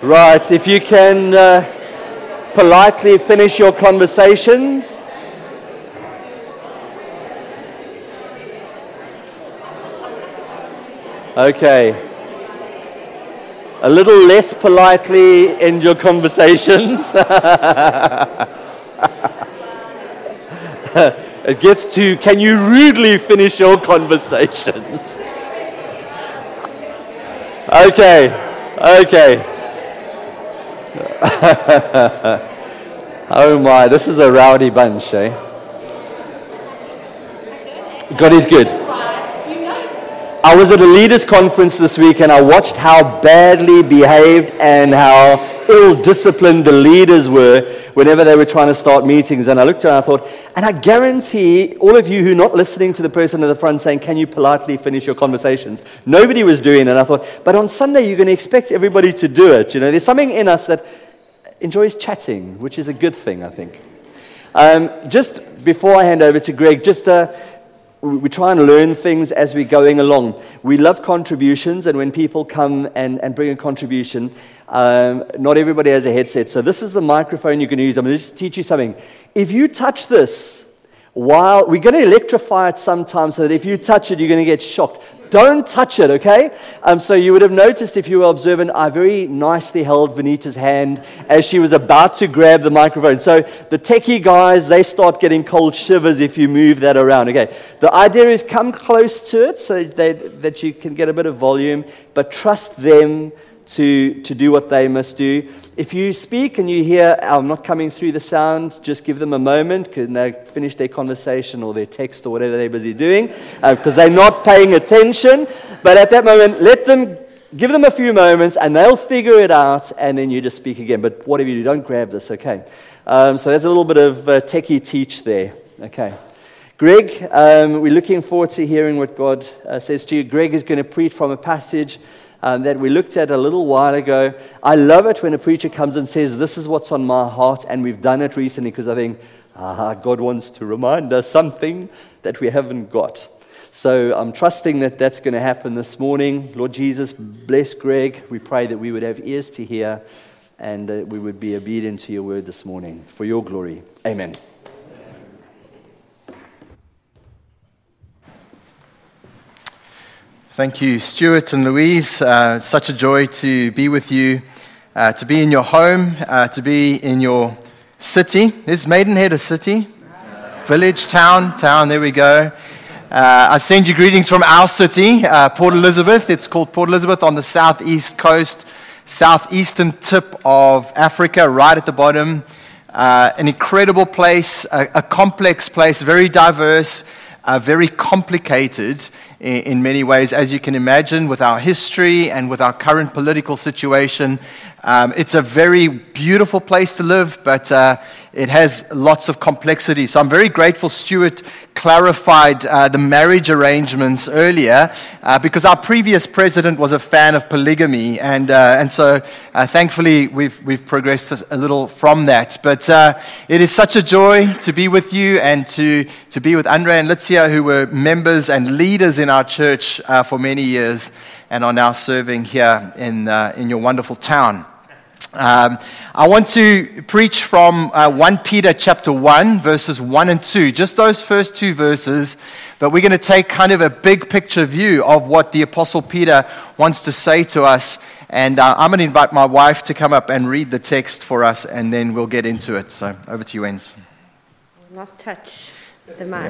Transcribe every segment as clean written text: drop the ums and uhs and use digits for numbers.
Right, if you can politely finish your conversations. Okay. A little less politely end your conversations. It gets to, can you rudely finish your conversations? Okay. Oh my, this is a rowdy bunch, eh? God is good. I was at a leaders conference this week and I watched how badly behaved and how ill-disciplined the leaders were whenever they were trying to start meetings. And I looked around and I thought, and I guarantee all of you who are not listening to the person at the front saying, can you politely finish your conversations? Nobody was doing it. And I thought, but on Sunday you're going to expect everybody to do it. You know, there's something in us that enjoys chatting, which is a good thing, I think. Just before I hand over to Greg, we try and learn things as we're going along. We love contributions, and when people come and bring a contribution, not everybody has a headset. So this is the microphone you're going to use. I'm going to just teach you something. If you touch this, we're going to electrify it sometimes so that if you touch it, you're going to get shocked. Don't touch it, okay? So you would have noticed if you were observant, I very nicely held Vanita's hand as she was about to grab the microphone. So the techie guys, they start getting cold shivers if you move that around, okay? The idea is come close to it so that you can get a bit of volume, but trust them to do what they must do. If you speak and you hear, I'm not coming through the sound, just give them a moment. Can they finish their conversation or their text or whatever they're busy doing? Because they're not paying attention. But at that moment, give them a few moments and they'll figure it out and then you just speak again. But whatever you do, don't grab this, okay? So there's a little bit of techie teach there, okay? Greg, we're looking forward to hearing what God says to you. Greg is going to preach from a passage that we looked at a little while ago. I love it when a preacher comes and says, this is what's on my heart, and we've done it recently because I think, God wants to remind us something that we haven't got. So I'm trusting that that's going to happen this morning. Lord Jesus, bless Greg. We pray that we would have ears to hear and that we would be obedient to your word this morning for your glory. Amen. Thank you, Stuart and Louise. Such a joy to be with you, to be in your home, to be in your city. Is Maidenhead a city? Village, town, there we go. I send you greetings from our city, Port Elizabeth. It's called Port Elizabeth on the southeast coast, southeastern tip of Africa, right at the bottom. An incredible place, a complex place, very diverse, very complicated in many ways, as you can imagine, with our history and with our current political situation. It's a very beautiful place to live, but it has lots of complexity. So I'm very grateful Stuart clarified the marriage arrangements earlier, because our previous president was a fan of polygamy, and so thankfully we've progressed a little from that. But it is such a joy to be with you and to be with Andre and Litzia, who were members and leaders in our church for many years and are now serving here in your wonderful town. I want to preach from 1 Peter chapter 1, verses 1 and 2, just those first two verses, but we're going to take kind of a big picture view of what the Apostle Peter wants to say to us, and I'm going to invite my wife to come up and read the text for us, and then we'll get into it. So over to you, Enz. Not touch the mic.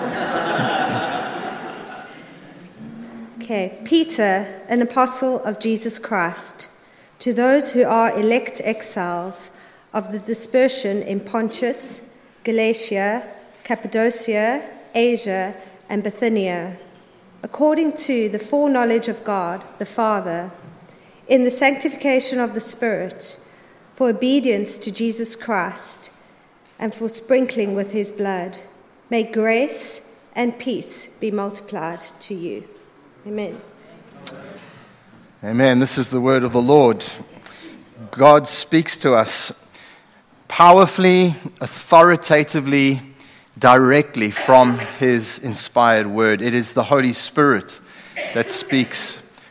Okay, Peter, an apostle of Jesus Christ, to those who are elect exiles of the dispersion in Pontus, Galatia, Cappadocia, Asia, and Bithynia, according to the foreknowledge of God the Father, in the sanctification of the Spirit, for obedience to Jesus Christ, and for sprinkling with his blood, may grace and peace be multiplied to you. Amen. Amen. This is the word of the Lord. God speaks to us powerfully, authoritatively, directly from his inspired word. It is the Holy Spirit that speaks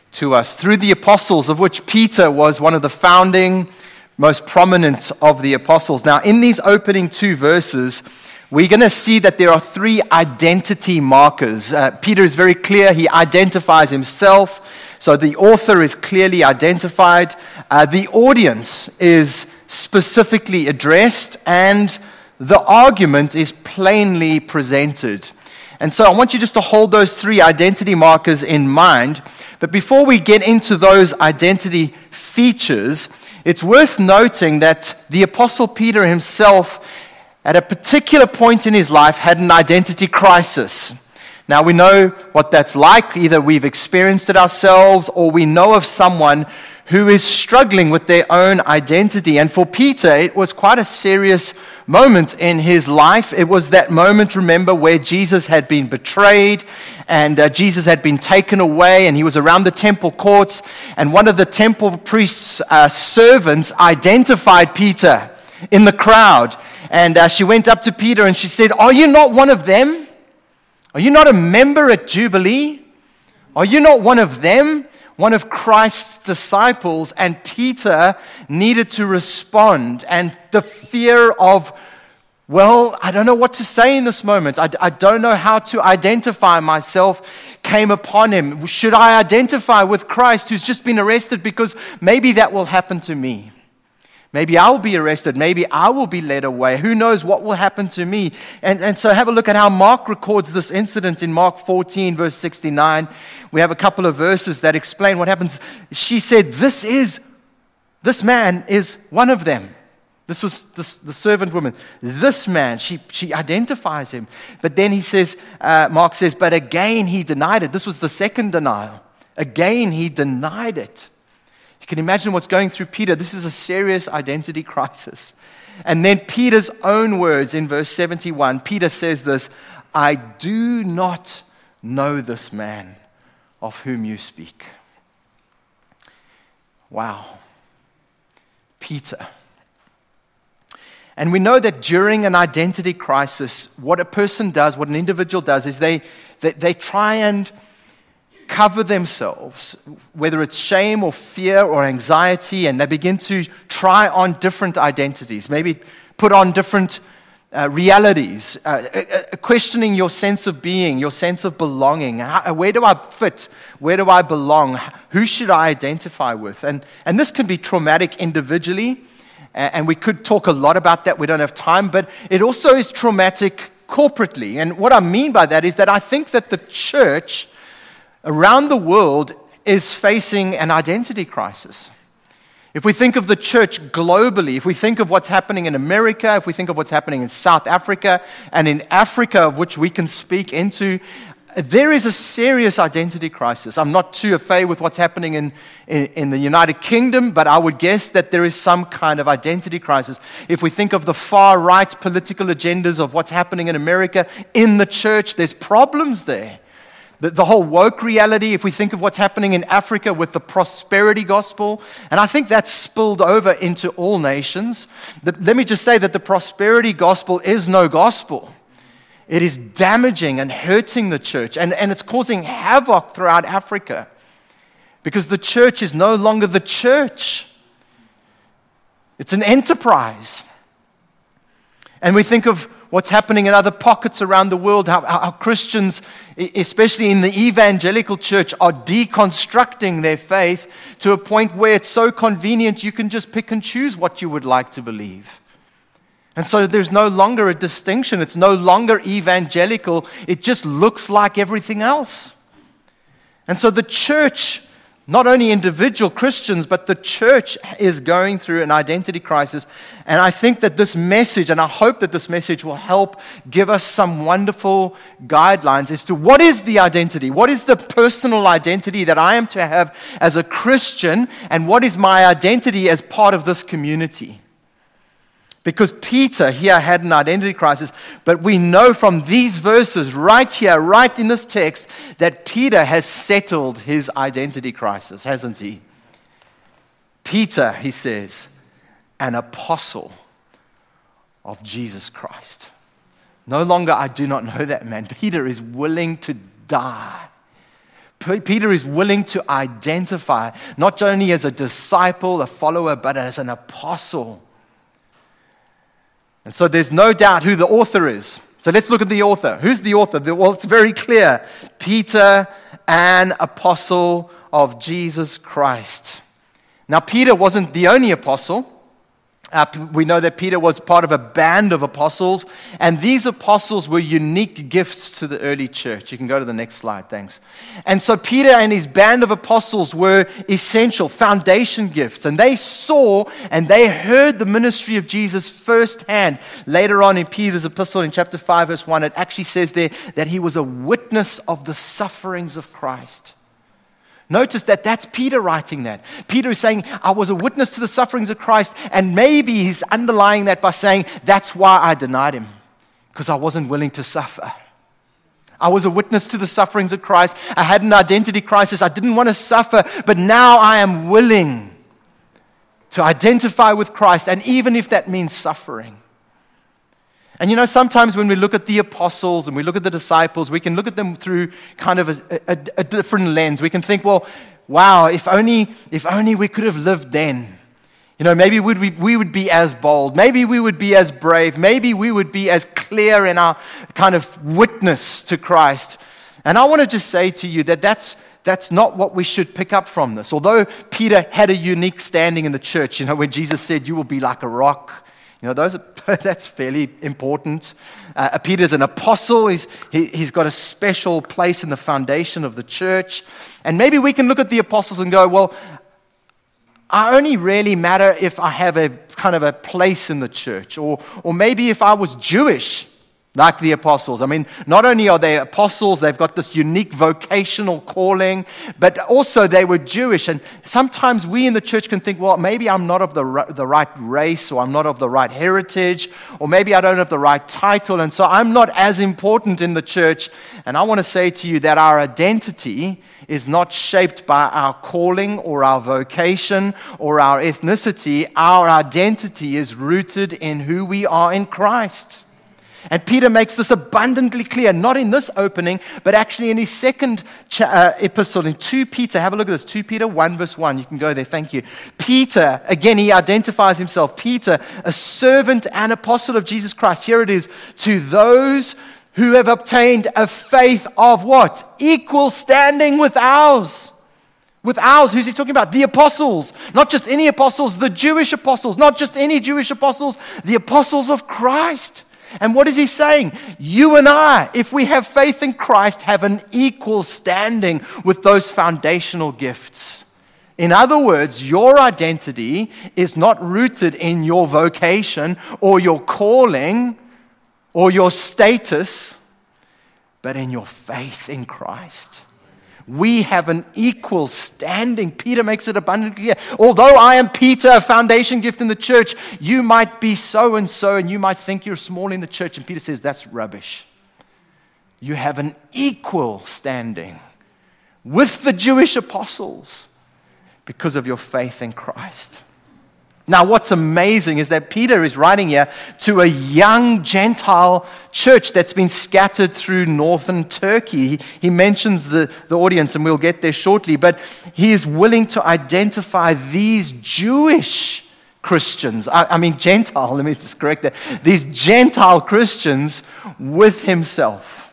to us through the apostles, of which Peter was one of the founding, most prominent of the apostles. Now, in these opening 2 verses, we're going to see that there are 3 identity markers. Peter is very clear. He identifies himself. So the author is clearly identified. The audience is specifically addressed, and the argument is plainly presented. And so I want you just to hold those 3 identity markers in mind. But before we get into those identity features, it's worth noting that the Apostle Peter himself, at a particular point in his life, had an identity crisis. Now, we know what that's like. Either we've experienced it ourselves or we know of someone who is struggling with their own identity. And for Peter, it was quite a serious moment in his life. It was that moment, remember, where Jesus had been betrayed and Jesus had been taken away, and he was around the temple courts, and one of the temple priest's servants identified Peter in the crowd. And she went up to Peter and she said, "Are you not one of them? Are you not a member at Jubilee? Are you not one of them?" One of Christ's disciples. And Peter needed to respond. And the fear of, well, I don't know what to say in this moment. I don't know how to identify myself came upon him. Should I identify with Christ who's just been arrested? Because maybe that will happen to me. Maybe I'll be arrested. Maybe I will be led away. Who knows what will happen to me? And so have a look at how Mark records this incident in Mark 14, verse 69. We have a couple of verses that explain what happens. She said, this man is one of them. This was the servant woman. This man, she identifies him. But then he says, Mark says, but again he denied it. This was the second denial. Again he denied it. You can imagine what's going through Peter. This is a serious identity crisis. And then Peter's own words in verse 71, Peter says this, "I do not know this man of whom you speak." Wow. Peter. And we know that during an identity crisis, what a person does, what an individual does, is they try and cover themselves, whether it's shame or fear or anxiety, and they begin to try on different identities, maybe put on different realities, questioning your sense of being, your sense of belonging. Where do I fit? Where do I belong? Who should I identify with? And this can be traumatic individually, and we could talk a lot about that. We don't have time, but it also is traumatic corporately. And what I mean by that is that I think that the church around the world is facing an identity crisis. If we think of the church globally, if we think of what's happening in America, if we think of what's happening in South Africa and in Africa, of which we can speak into, there is a serious identity crisis. I'm not too au fait with what's happening in the United Kingdom, but I would guess that there is some kind of identity crisis. If we think of the far-right political agendas of what's happening in America, in the church, there's problems there. The whole woke reality, if we think of what's happening in Africa with the prosperity gospel, and I think that's spilled over into all nations. Let me just say that the prosperity gospel is no gospel. It is damaging and hurting the church, and it's causing havoc throughout Africa because the church is no longer the church. It's an enterprise. And we think of what's happening in other pockets around the world, how Christians, especially in the evangelical church, are deconstructing their faith to a point where it's so convenient you can just pick and choose what you would like to believe. And so there's no longer a distinction. It's no longer evangelical. It just looks like everything else. And so the church, not only individual Christians, but the church is going through an identity crisis. And I think that this message, and I hope that this message will help give us some wonderful guidelines as to what is the identity, what is the personal identity that I am to have as a Christian, and what is my identity as part of this community. Because Peter here had an identity crisis, but we know from these verses right here, right in this text, that Peter has settled his identity crisis, hasn't he? Peter, he says, an apostle of Jesus Christ. No longer, I do not know that man. Peter is willing to die. Peter is willing to identify not only as a disciple, a follower, but as an apostle. And so there's no doubt who the author is. So let's look at the author. Who's the author? Well, it's very clear. Peter, an apostle of Jesus Christ. Now, Peter wasn't the only apostle. We know that Peter was part of a band of apostles, and these apostles were unique gifts to the early church. You can go to the next slide, thanks. And so Peter and his band of apostles were essential, foundation gifts, and they saw and they heard the ministry of Jesus firsthand. Later on in Peter's epistle in chapter 5, verse 1, it actually says there that he was a witness of the sufferings of Christ. Notice that that's Peter writing that. Peter is saying, I was a witness to the sufferings of Christ, and maybe he's underlying that by saying, that's why I denied him, because I wasn't willing to suffer. I was a witness to the sufferings of Christ. I had an identity crisis. I didn't want to suffer, but now I am willing to identify with Christ, and even if that means suffering. And you know, sometimes when we look at the apostles and we look at the disciples, we can look at them through kind of a different lens. We can think, well, wow, if only we could have lived then. You know, maybe we would be as bold. Maybe we would be as brave. Maybe we would be as clear in our kind of witness to Christ. And I want to just say to you that that's not what we should pick up from this. Although Peter had a unique standing in the church, you know, when Jesus said, you will be like a rock. You know, that's fairly important. Peter's an apostle. He's got a special place in the foundation of the church. And maybe we can look at the apostles and go, well, I only really matter if I have a kind of a place in the church. Or maybe if I was Jewish, like the apostles. I mean, not only are they apostles, they've got this unique vocational calling, but also they were Jewish. And sometimes we in the church can think, well, maybe I'm not of the right race, or I'm not of the right heritage, or maybe I don't have the right title, and so I'm not as important in the church. And I want to say to you that our identity is not shaped by our calling or our vocation or our ethnicity. Our identity is rooted in who we are in Christ. And Peter makes this abundantly clear, not in this opening, but actually in his second epistle in 2 Peter. Have a look at this, 2 Peter 1 verse 1. You can go there, thank you. Peter, again, he identifies himself. Peter, a servant and apostle of Jesus Christ. Here it is. To those who have obtained a faith of what? Equal standing with ours. With ours, who's he talking about? The apostles. Not just any apostles, the Jewish apostles. Not just any Jewish apostles, the apostles of Christ. And what is he saying? You and I, if we have faith in Christ, have an equal standing with those foundational gifts. In other words, your identity is not rooted in your vocation or your calling or your status, but in your faith in Christ. We have an equal standing. Peter makes it abundantly clear. Although I am Peter, a foundation gift in the church, you might be so and so, and you might think you're small in the church. And Peter says, that's rubbish. You have an equal standing with the Jewish apostles because of your faith in Christ. Now, what's amazing is that Peter is writing here to a young Gentile church that's been scattered through northern Turkey. He mentions the audience, and we'll get there shortly, but he is willing to identify these Jewish Christians, Gentile, let me just correct that, these Gentile Christians with himself.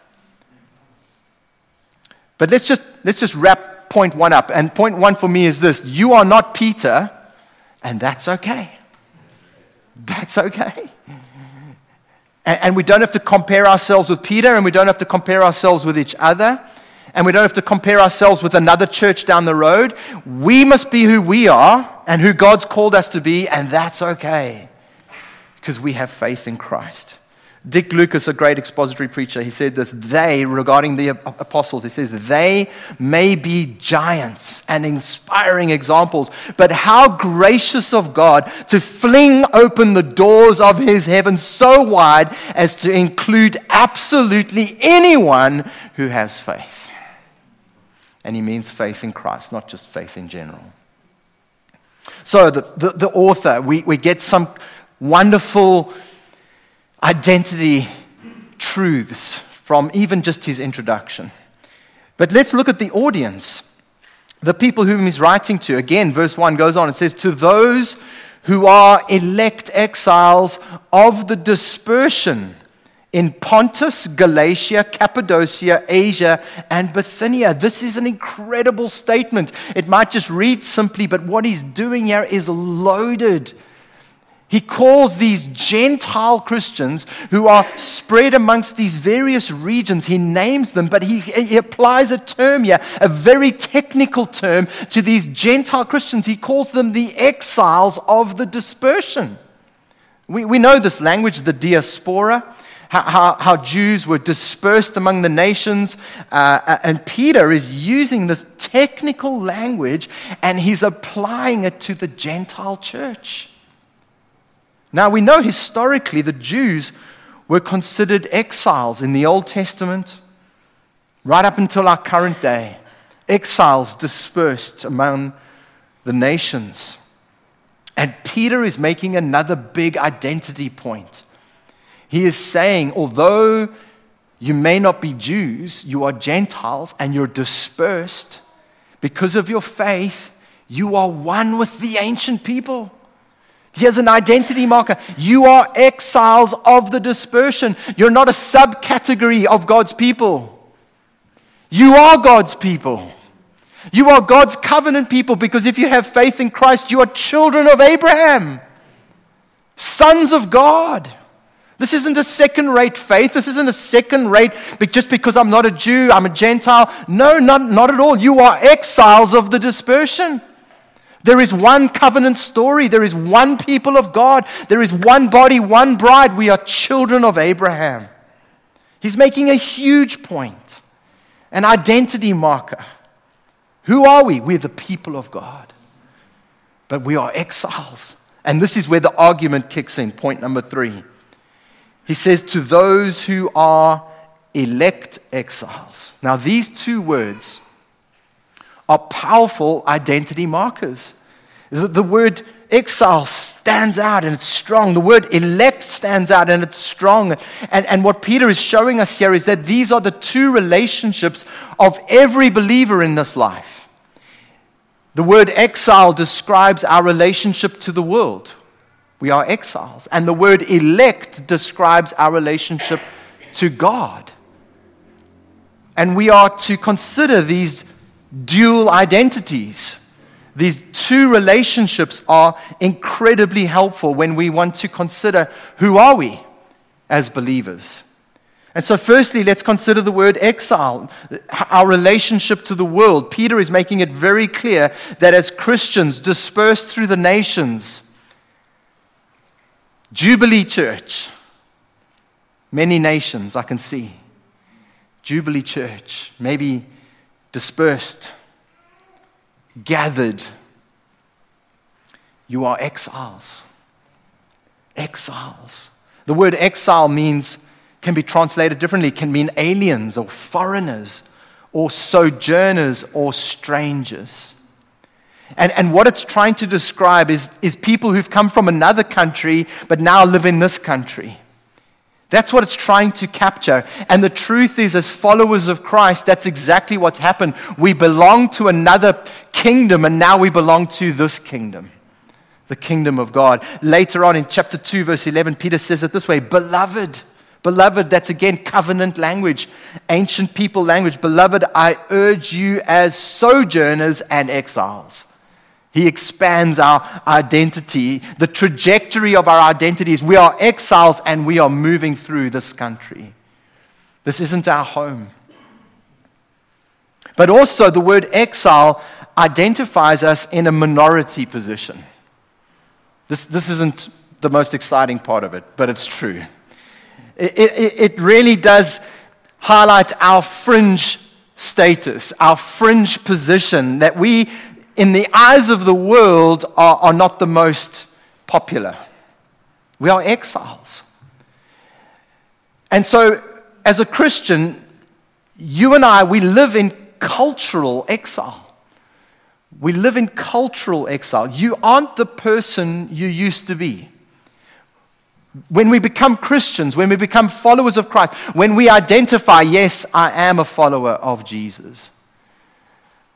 But let's just wrap point one up. And point one for me is this: you are not Peter, and that's okay. That's okay. And we don't have to compare ourselves with Peter, and we don't have to compare ourselves with each other, and we don't have to compare ourselves with another church down the road. We must be who we are and who God's called us to be, and that's okay because we have faith in Christ. Dick Lucas, a great expository preacher, he said this, regarding the apostles, he says, they may be giants and inspiring examples, but how gracious of God to fling open the doors of his heaven so wide as to include absolutely anyone who has faith. And he means faith in Christ, not just faith in general. So the author, we get some wonderful identity truths from even just his introduction. But let's look at the audience, the people whom he's writing to. Again, verse 1 goes on. It says, to those who are elect exiles of the dispersion in Pontus, Galatia, Cappadocia, Asia, and Bithynia. This is an incredible statement. It might just read simply, but what he's doing here is loaded. He calls these Gentile Christians who are spread amongst these various regions. He names them, but he applies a term here, a very technical term, to these Gentile Christians. He calls them the exiles of the dispersion. We know this language, the diaspora, how Jews were dispersed among the nations. And Peter is using this technical language, and he's applying it to the Gentile church. Now, we know historically the Jews were considered exiles in the Old Testament, right up until our current day. Exiles dispersed among the nations. And Peter is making another big identity point. He is saying, although you may not be Jews, you are Gentiles and you're dispersed, because of your faith, you are one with the ancient people. Here's an identity marker. You are exiles of the dispersion. You're not a subcategory of God's people. You are God's people. You are God's covenant people, because if you have faith in Christ, you are children of Abraham, sons of God. This isn't a second-rate faith. This isn't a second-rate, just because I'm not a Jew, I'm a Gentile. No, not at all. You are exiles of the dispersion. There is one covenant story. There is one people of God. There is one body, one bride. We are children of Abraham. He's making a huge point, an identity marker. Who are we? We're the people of God. But we are exiles. And this is where the argument kicks in, point number 3. He says, to those who are elect exiles. Now, these two words are powerful identity markers. The word exile stands out and it's strong. The word elect stands out and it's strong. And what Peter is showing us here is that these are the two relationships of every believer in this life. The word exile describes our relationship to the world. We are exiles. And the word elect describes our relationship to God. And we are to consider these dual identities. These two relationships are incredibly helpful when we want to consider who are we as believers. And so firstly, let's consider the word exile, our relationship to the world. Peter is making it very clear that as Christians dispersed through the nations, Jubilee Church, many nations I can see. Jubilee Church, maybe dispersed, gathered. You are exiles. Exiles. The word exile can be translated differently. It can mean aliens or foreigners or sojourners or strangers. And what it's trying to describe is people who've come from another country but now live in this country. That's what it's trying to capture. And the truth is, as followers of Christ, that's exactly what's happened. We belong to another kingdom, and now we belong to this kingdom, the kingdom of God. Later on in chapter 2, verse 11, Peter says it this way, Beloved, that's again covenant language, ancient people language. Beloved, I urge you as sojourners and exiles. He expands our identity. The trajectory of our identity is we are exiles and we are moving through this country. This isn't our home. But also the word exile identifies us in a minority position. This isn't the most exciting part of it, but it's true. It really does highlight our fringe status, our fringe position, that we, in the eyes of the world, are not the most popular. We are exiles. And so, as a Christian, you and I, we live in cultural exile. We live in cultural exile. You aren't the person you used to be. When we become Christians, when we become followers of Christ, when we identify, yes, I am a follower of Jesus,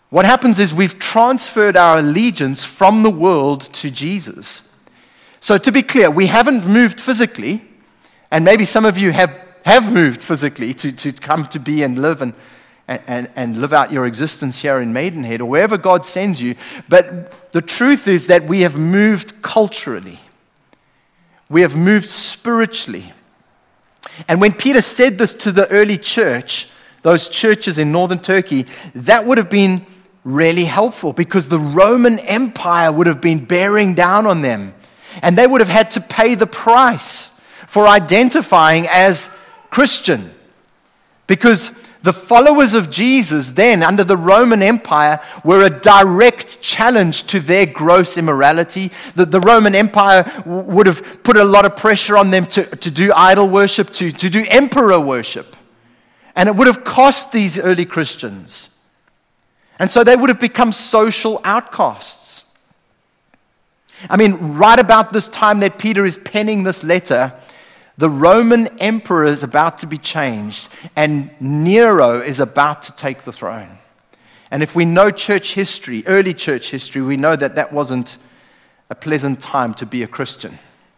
what happens is we've transferred our allegiance from the world to Jesus. So to be clear, we haven't moved physically, and maybe some of you have moved physically to come to be and live and live out your existence here in Maidenhead or wherever God sends you. But the truth is that we have moved culturally. We have moved spiritually. And when Peter said this to the early church, those churches in northern Turkey, that would have been really helpful because the Roman Empire would have been bearing down on them. And they would have had to pay the price for identifying as Christian. Because the followers of Jesus then, under the Roman Empire, were a direct challenge to their gross immorality. The Roman Empire would have put a lot of pressure on them to do idol worship, to do emperor worship. And it would have cost these early Christians. And so they would have become social outcasts. I mean, right about this time that Peter is penning this letter, the Roman emperor is about to be changed, and Nero is about to take the throne. And if we know church history, early church history, we know that that wasn't a pleasant time to be a Christian.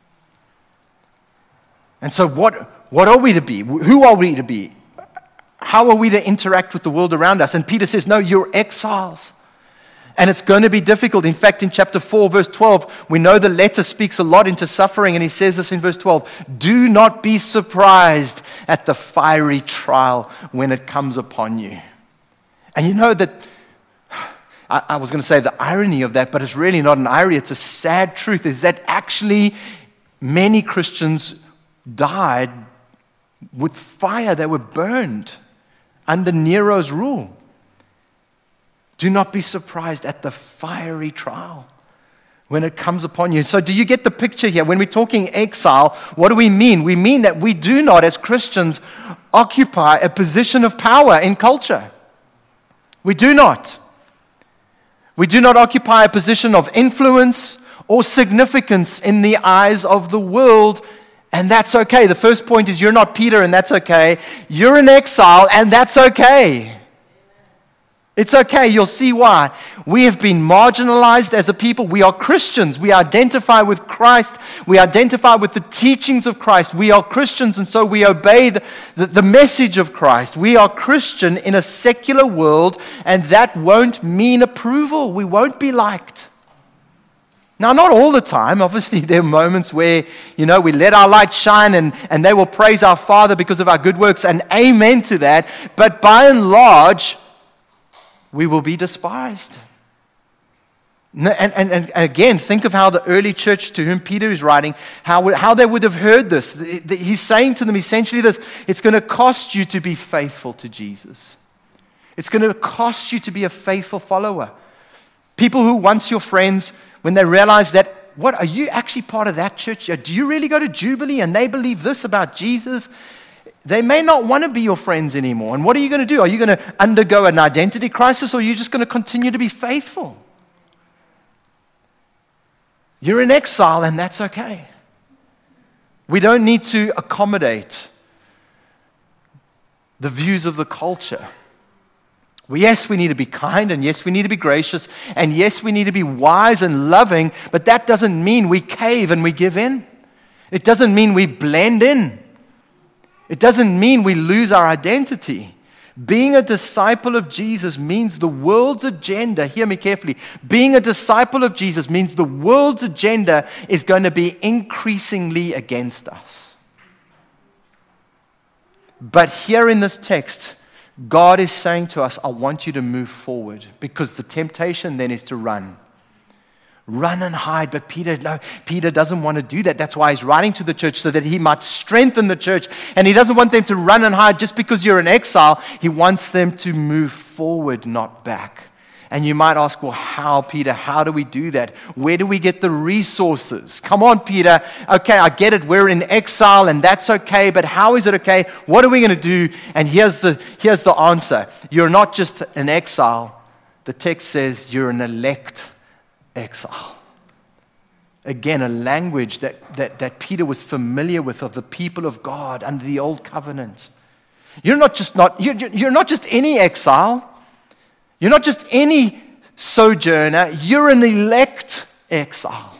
And so what are we to be? Who are we to be? How are we to interact with the world around us? And Peter says, no, you're exiles. And it's going to be difficult. In fact, in chapter 4, verse 12, we know the letter speaks a lot into suffering, and he says this in verse 12, do not be surprised at the fiery trial when it comes upon you. And you know that, I was going to say the irony of that, but it's really not an irony, it's a sad truth, is that actually many Christians died with fire. They were burned under Nero's rule. Do not be surprised at the fiery trial when it comes upon you. So do you get the picture here? When we're talking exile, what do we mean? We mean that we do not, as Christians, occupy a position of power in culture. We do not. We do not occupy a position of influence or significance in the eyes of the world, and that's okay. The first point is you're not Peter, and that's okay. You're in exile, and that's okay. It's okay. You'll see why. We have been marginalized as a people. We are Christians. We identify with Christ. We identify with the teachings of Christ. We are Christians, and so we obey the message of Christ. We are Christian in a secular world, and that won't mean approval. We won't be liked. Now, not all the time. Obviously, there are moments where, we let our light shine and they will praise our Father because of our good works, and amen to that. But by and large, we will be despised. And again, think of how the early church to whom Peter is writing, how they would have heard this. He's saying to them essentially this, it's going to cost you to be faithful to Jesus. It's going to cost you to be a faithful follower. People who once your friends, when they realize that, what, are you actually part of that church? Do you really go to Jubilee and they believe this about Jesus? They may not want to be your friends anymore. And what are you going to do? Are you going to undergo an identity crisis, or are you just going to continue to be faithful? You're in exile, and that's okay. We don't need to accommodate the views of the culture. Yes, we need to be kind, and yes, we need to be gracious, and yes, we need to be wise and loving, but that doesn't mean we cave and we give in. It doesn't mean we blend in. It doesn't mean we lose our identity. Being a disciple of Jesus means the world's agenda, hear me carefully, being a disciple of Jesus means the world's agenda is going to be increasingly against us. But here in this text, God is saying to us, I want you to move forward, because the temptation then is to run. Run and hide. But Peter doesn't want to do that. That's why he's writing to the church, so that he might strengthen the church. And he doesn't want them to run and hide just because you're in exile. He wants them to move forward, not back. And you might ask, well, how, Peter? How do we do that? Where do we get the resources? Come on, Peter. Okay, I get it. We're in exile, and that's okay. But how is it okay? What are we going to do? And here's the answer. You're not just an exile. The text says you're an elect exile. Again, a language that Peter was familiar with of the people of God under the old covenant. You're not just any exile. You're not just any sojourner, you're an elect exile.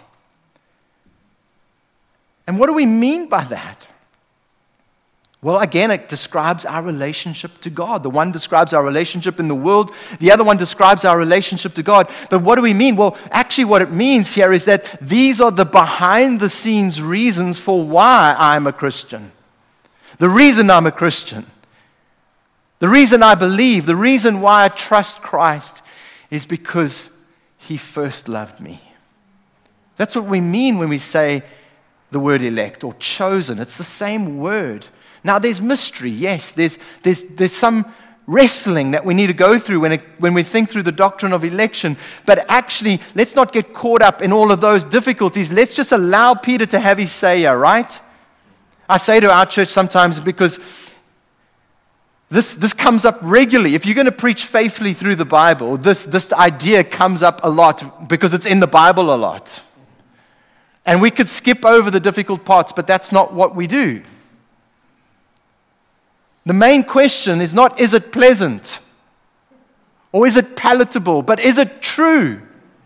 And what do we mean by that? Well, again, it describes our relationship to God. The one describes our relationship in the world. The other one describes our relationship to God. But what do we mean? Well, actually what it means here is that these are the behind-the-scenes reasons for why I'm a Christian. The reason I'm a Christian, the reason I believe, the reason why I trust Christ is because He first loved me. That's what we mean when we say the word elect or chosen. It's the same word. Now, there's mystery, yes. There's some wrestling that we need to go through when we think through the doctrine of election. But actually, let's not get caught up in all of those difficulties. Let's just allow Peter to have his say here, right? I say to our church sometimes because this comes up regularly. If you're going to preach faithfully through the Bible, this idea comes up a lot because it's in the Bible a lot. And we could skip over the difficult parts, but that's not what we do. The main question is not, is it pleasant? Or is it palatable? But is it true?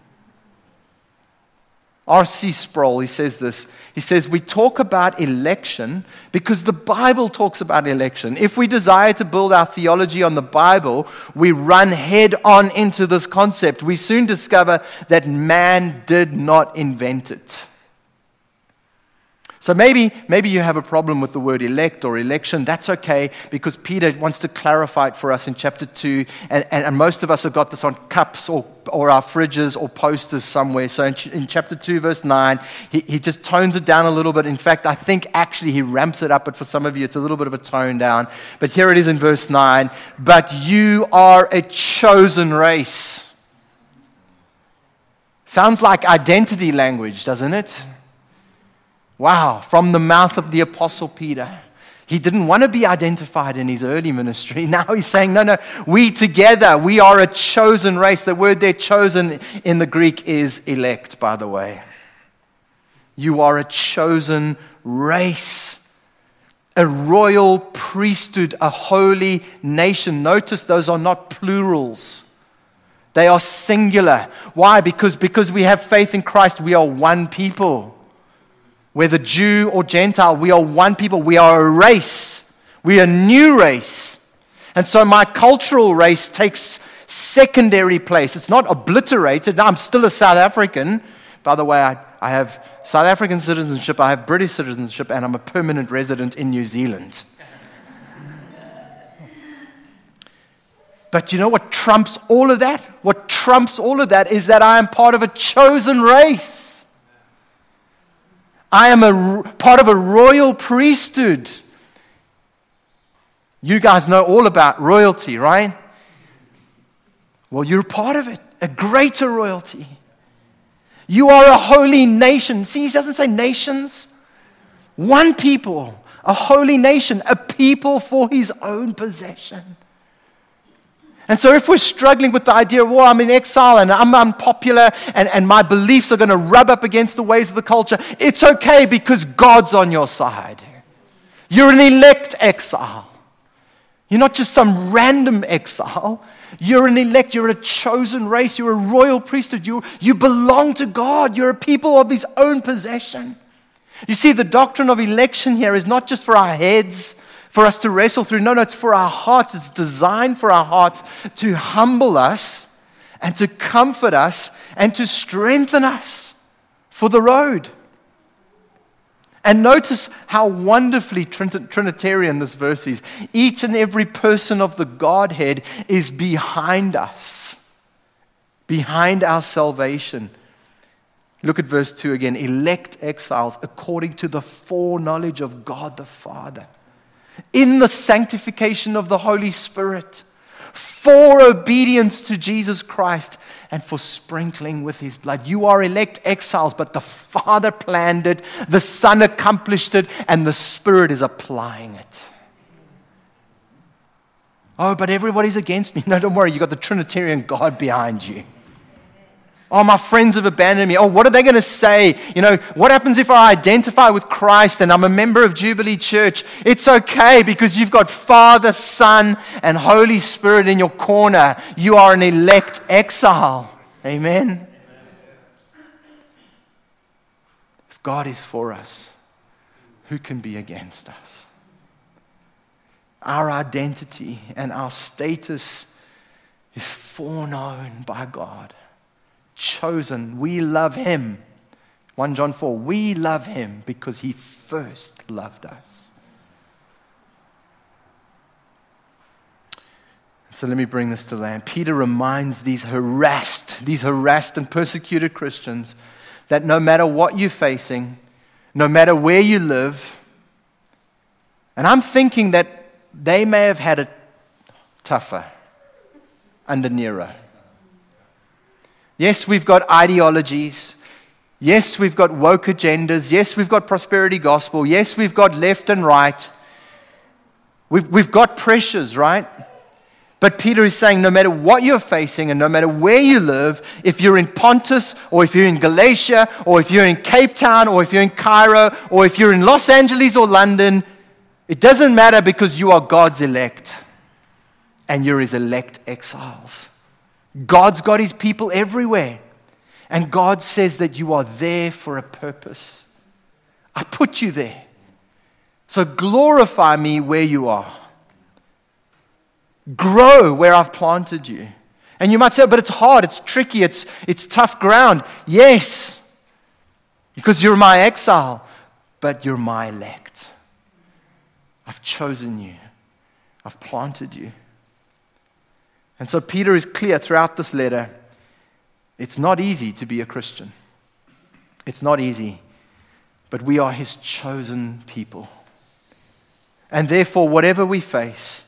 R.C. Sproul, he says this. He says, we talk about election because the Bible talks about election. If we desire to build our theology on the Bible, we run head on into this concept. We soon discover that man did not invent it. So maybe you have a problem with the word elect or election. That's okay, because Peter wants to clarify it for us in chapter 2. And most of us have got this on cups or our fridges or posters somewhere. So in chapter 2, verse 9, he just tones it down a little bit. In fact, I think actually he ramps it up, but for some of you it's a little bit of a tone down. But here it is in verse 9. But you are a chosen race. Sounds like identity language, doesn't it? Wow, from the mouth of the Apostle Peter. He didn't want to be identified in his early ministry. Now he's saying, no, we together, we are a chosen race. The word there, chosen, in the Greek is elect, by the way. You are a chosen race, a royal priesthood, a holy nation. Notice those are not plurals. They are singular. Why? Because we have faith in Christ, we are one people. Whether Jew or Gentile, we are one people. We are a race. We are a new race. And so my cultural race takes secondary place. It's not obliterated. I'm still a South African. By the way, I have South African citizenship, I have British citizenship, and I'm a permanent resident in New Zealand. But you know what trumps all of that? What trumps all of that is that I am part of a chosen race. I am a part of a royal priesthood. You guys know all about royalty, right? Well, you're part of it, a greater royalty. You are a holy nation. See, he doesn't say nations. One people, a holy nation, a people for his own possession. And so if we're struggling with the idea of, well, I'm in exile and I'm unpopular and my beliefs are going to rub up against the ways of the culture, it's okay because God's on your side. You're an elect exile. You're not just some random exile. You're an elect. You're a chosen race. You're a royal priesthood. You belong to God. You're a people of his own possession. You see, the doctrine of election here is not just for our heads, for us to wrestle through. No, it's for our hearts. It's designed for our hearts to humble us and to comfort us and to strengthen us for the road. And notice how wonderfully Trinitarian this verse is. Each and every person of the Godhead is behind us, behind our salvation. Look at verse 2 again. Elect exiles according to the foreknowledge of God the Father, in the sanctification of the Holy Spirit, for obedience to Jesus Christ, and for sprinkling with his blood. You are elect exiles, but the Father planned it, the Son accomplished it, and the Spirit is applying it. Oh, but everybody's against me. No, don't worry, you've got the Trinitarian God behind you. Oh, my friends have abandoned me. Oh, what are they going to say? What happens if I identify with Christ and I'm a member of Jubilee Church? It's okay because you've got Father, Son, and Holy Spirit in your corner. You are an elect exile. Amen. If God is for us, who can be against us? Our identity and our status is foreknown by God. Chosen. We love Him. 1 John 4. We love Him because He first loved us. So let me bring this to land. Peter reminds these harassed and persecuted Christians that no matter what you're facing, no matter where you live, and I'm thinking that they may have had it tougher under Nero. Yes, we've got ideologies. Yes, we've got woke agendas. Yes, we've got prosperity gospel. Yes, we've got left and right. We've got pressures, right? But Peter is saying no matter what you're facing and no matter where you live, if you're in Pontus or if you're in Galatia or if you're in Cape Town or if you're in Cairo or if you're in Los Angeles or London, it doesn't matter because you are God's elect and you're His elect exiles. God's got His people everywhere. And God says that you are there for a purpose. I put you there. So glorify me where you are. Grow where I've planted you. And you might say, but it's hard, it's tricky, it's tough ground. Yes, because you're my exile, but you're my elect. I've chosen you. I've planted you. And so Peter is clear throughout this letter. It's not easy to be a Christian. It's not easy. But we are His chosen people. And therefore, whatever we face,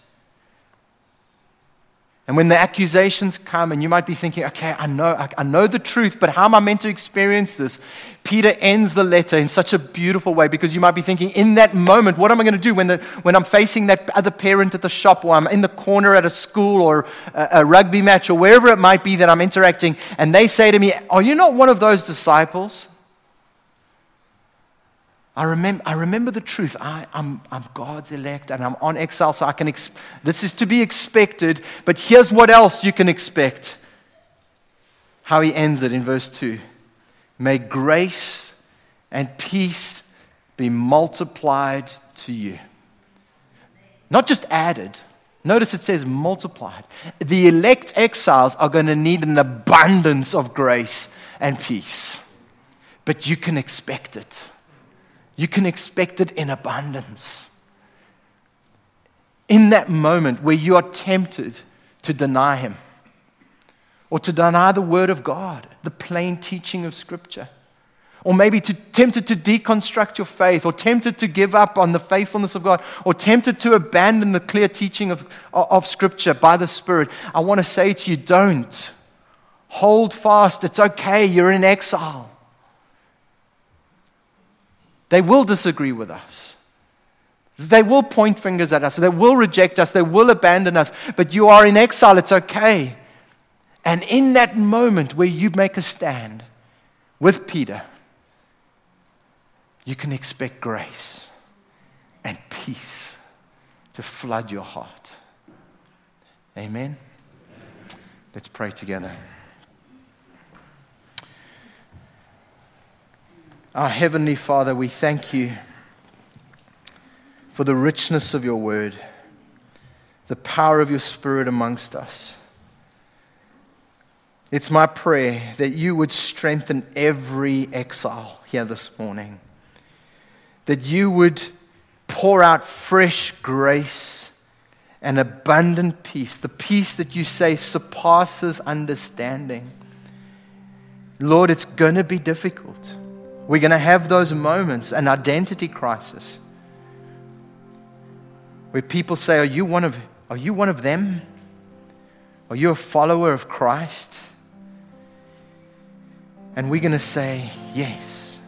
and when the accusations come, and you might be thinking, okay, I know the truth, but how am I meant to experience this? Peter ends the letter in such a beautiful way, because you might be thinking, in that moment, what am I going to do when I'm facing that other parent at the shop, or I'm in the corner at a school, or a rugby match, or wherever it might be that I'm interacting, and they say to me, are you not one of those disciples? I remember the truth. I'm God's elect and I'm on exile, so I can. This is to be expected. But here's what else you can expect. How he ends it in verse 2. May grace and peace be multiplied to you. Not just added. Notice it says multiplied. The elect exiles are going to need an abundance of grace and peace. But you can expect it. You can expect it in abundance. In that moment where you are tempted to deny Him, or to deny the Word of God, the plain teaching of Scripture, or maybe tempted to deconstruct your faith, or tempted to give up on the faithfulness of God, or tempted to abandon the clear teaching of Scripture by the Spirit, I want to say to you, don't. Hold fast. It's okay. You're in exile. They will disagree with us. They will point fingers at us. They will reject us. They will abandon us. But you are in exile. It's okay. And in that moment where you make a stand with Peter, you can expect grace and peace to flood your heart. Amen? Let's pray together. Our Heavenly Father, we thank you for the richness of your word, the power of your Spirit amongst us. It's my prayer that you would strengthen every exile here this morning, that you would pour out fresh grace and abundant peace, the peace that you say surpasses understanding. Lord, it's going to be difficult. We're going to have those moments, an identity crisis, where people say, are you one of them? Are you a follower of Christ? And we're going to say, yes.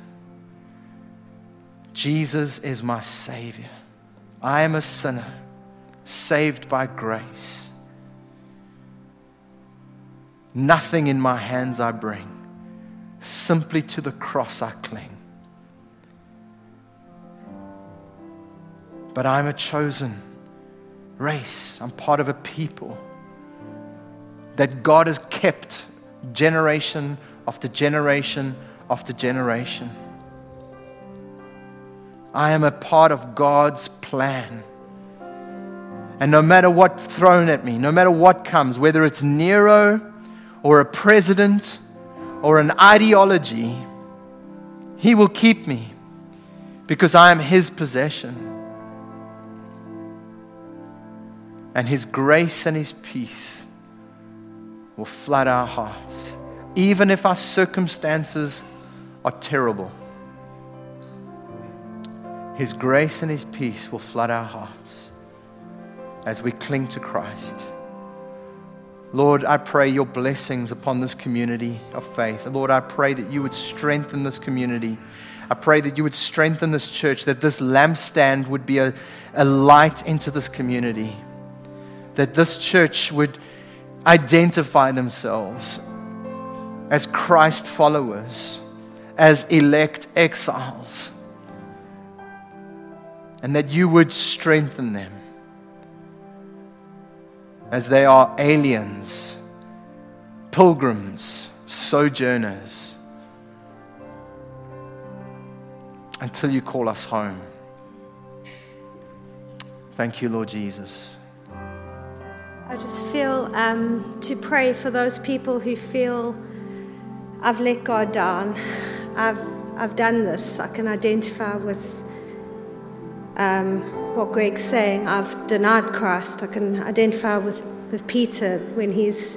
Jesus is my Savior. I am a sinner, saved by grace. Nothing in my hands I bring. Simply to the cross I cling. But I'm a chosen race. I'm part of a people that God has kept generation after generation after generation. I am a part of God's plan. And no matter what's thrown at me, no matter what comes, whether it's Nero or a president or an ideology, He will keep me because I am His possession. And His grace and His peace will flood our hearts, even if our circumstances are terrible. His grace and His peace will flood our hearts as we cling to Christ. Lord, I pray your blessings upon this community of faith. Lord, I pray that you would strengthen this community. I pray that you would strengthen this church, that this lampstand would be a light into this community, that this church would identify themselves as Christ followers, as elect exiles, and that you would strengthen them as they are aliens, pilgrims, sojourners, until you call us home. Thank you, Lord Jesus. I just feel to pray for those people who feel I've let God down. I've done this. I can identify with what Greg's saying. I've denied Christ. I can identify with Peter when he's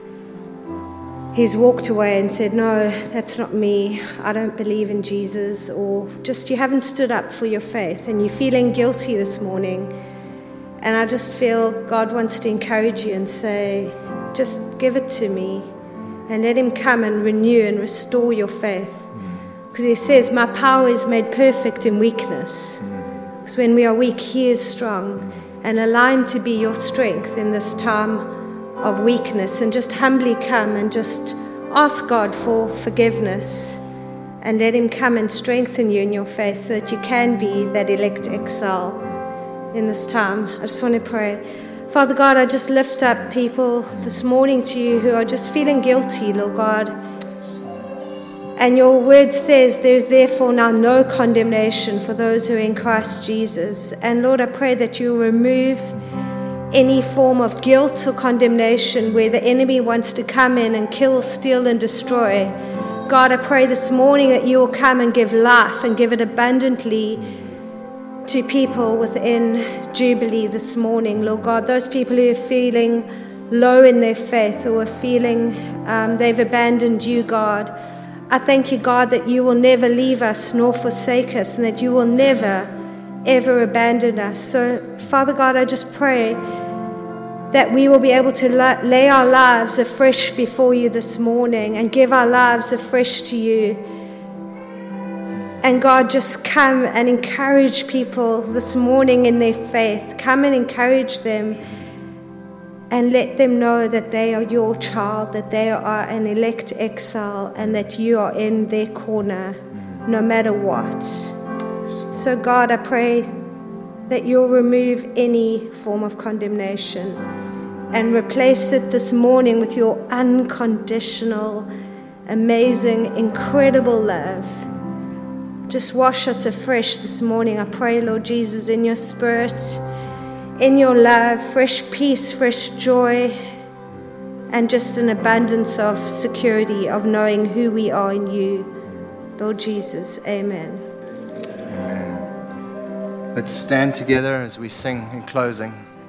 walked away and said, no, that's not me. I don't believe in Jesus. Or just you haven't stood up for your faith and you're feeling guilty this morning. And I just feel God wants to encourage you and say, just give it to me and let Him come and renew and restore your faith. Because He says, my power is made perfect in weakness. Because when we are weak, He is strong. And allow Him to be your strength in this time of weakness. And just humbly come and just ask God for forgiveness. And let Him come and strengthen you in your faith so that you can be that elect exile in this time. I just want to pray. Father God, I just lift up people this morning to you who are just feeling guilty, Lord God. And your word says there's therefore now no condemnation for those who are in Christ Jesus. And Lord, I pray that you remove any form of guilt or condemnation where the enemy wants to come in and kill, steal, and destroy. God, I pray this morning that you will come and give life and give it abundantly to people within Jubilee this morning, Lord God. Those people who are feeling low in their faith or are feeling they've abandoned you, God. I thank you, God, that you will never leave us nor forsake us and that you will never, ever abandon us. So, Father God, I just pray that we will be able to lay our lives afresh before you this morning and give our lives afresh to you. And God, just come and encourage people this morning in their faith. Come and encourage them and let them know that they are your child, that they are an elect exile, and that you are in their corner no matter what. So God, I pray that you'll remove any form of condemnation and replace it this morning with your unconditional, amazing, incredible love. Just wash us afresh this morning. I pray, Lord Jesus, in your spirit, in your love, fresh peace, fresh joy, and just an abundance of security of knowing who we are in you. Lord Jesus, amen. Amen. Let's stand together as we sing in closing.